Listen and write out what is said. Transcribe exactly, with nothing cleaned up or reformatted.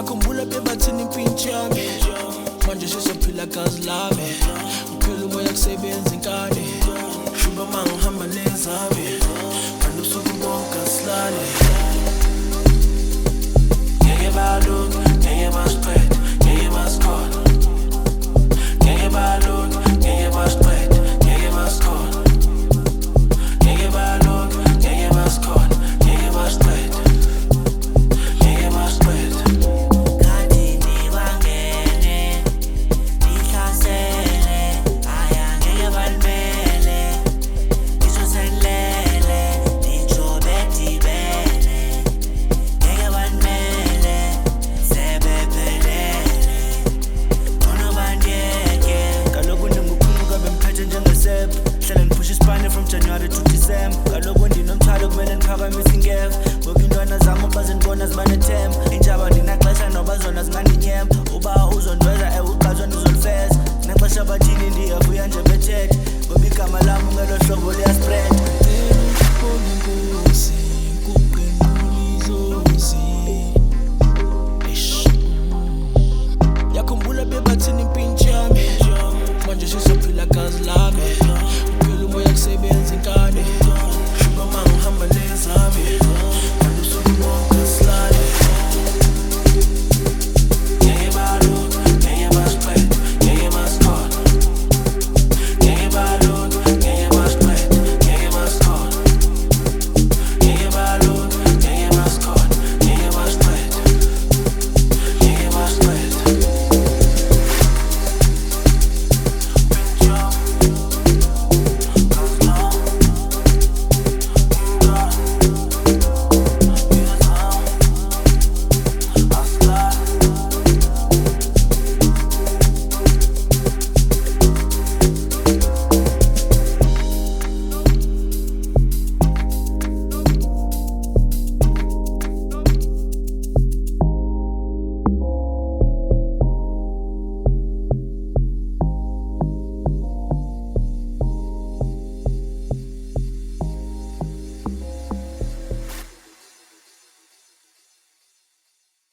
ngiyakhumbula bebathini impintshi yami manje sizophila gazi lami uphela umoya kusebenza inkani shuba mangihamba nezami ngalusuku bonke asilale ngeke balunga ngeke basiqede ngeke basikhola ngeke balunga ngeke basiqede ngeke basikhola ngeke balunga ngeke basikhona ngeke basiqede ngeke basiqede Khathini bangene ihlasele aya ngeke balimele izoselele dijobetibele ngeke balimele sebephelele khona bandiyeke kaloku ndinguphumuka bemphethe njengesepha hlala ndiphusha isipane from January to December kaloku ndinomthwalo kumele ndiphakamise ingeva ngoku intwana zam uba zindibona zibanethemba injaba ndinaxesha noba zona zingandinyemba uba uzondweza ewe uqazwa ndizolifeza naxesha bathini ndiyavuya nje bethethe ngoba igama lam